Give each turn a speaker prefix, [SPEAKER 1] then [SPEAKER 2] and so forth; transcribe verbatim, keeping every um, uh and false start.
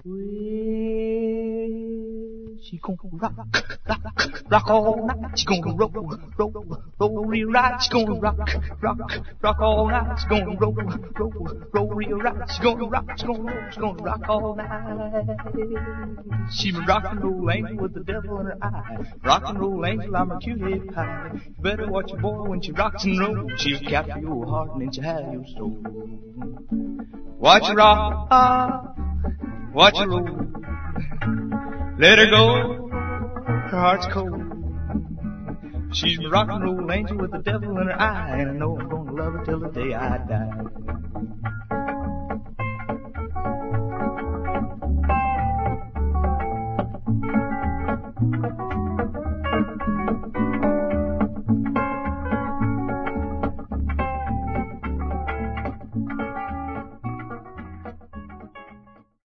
[SPEAKER 1] Well, she gonna rock, rock, rock all night. She gonna roll, roll, roll real right. She gonna rock, rock, rock all night. She gonna roll, roll, roll real right. She gonna rock, she gonna roll, she gonna rock all night. She's a rock and roll angel with the devil in her eye. Rock and roll angel, I'm a cutie pie. You better watch your boy when she rocks and rolls. She'll capture your heart and then she'll have your soul. Watch her rock, ah, watch her roll. Let her go, her heart's cold. She's a rock and roll angel with the devil in her eye, and I know I'm gonna love her till the day I die.